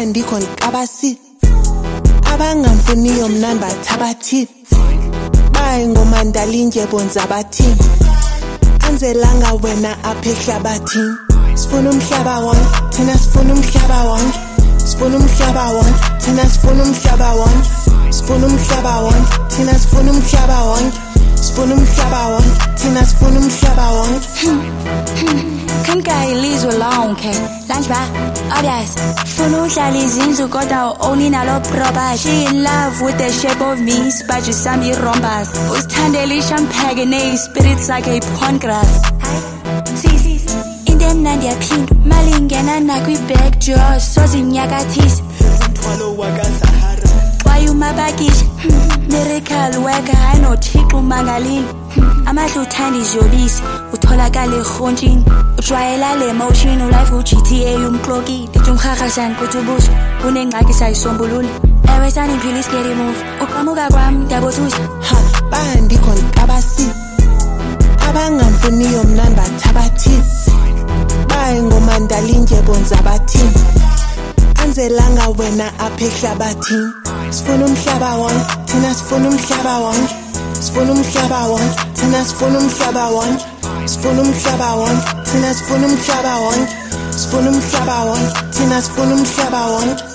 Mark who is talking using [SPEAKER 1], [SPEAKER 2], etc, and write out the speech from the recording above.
[SPEAKER 1] bandikho nkabasi abangamfuniyo mnani bathabathi baye ngomandalinje bonza bathi anzelanga wena apha ehlabathini sifuna umhlaba wonke thina sifuna umhlaba wonke sifuna umhlaba wonke thina sifuna umhlaba wonke sifuna umhlaba wonke thina sifuna umhlaba wonke sifuna umhlaba wonke thina sifuna umhlaba wonke
[SPEAKER 2] Can't get Liz alone, okay? Lunch bar, obvious. Funu Shali's into Goda, only Nalo Proba. She in love with the shape of me, Spudge Sammy Rombas. Was Tandeli Champagne, spirits like a pond grass. See, in them Nadia Pink, Malingana Nagui Beg Jaws, Sozim Yagatis. Why you my baggage? Miracle worker, I know Tiku Mangalin. Amahlu thandizo bisi utholakala ehonjini ujwayela le motion ulife uGTA umkloki dijumkhakhasan kutubuso unengxaki sayisombulula ewe saniphila iskeri move uqhamuka kwami ndabothusa
[SPEAKER 1] ha bandikho nkabasi abangamfuniyo mnani bathabathi baye ngomandalinje bonza bathi anzelanga wena apha ehlabathini sifuna umhlaba wonke thina sifuna umhlaba wonke sifuna umhlaba wonke thina sifuna umhlaba wonke sifuna umhlaba wonke thina sifuna umhlaba wonke sifuna umhlaba wonke thina sifuna umhlaba wonke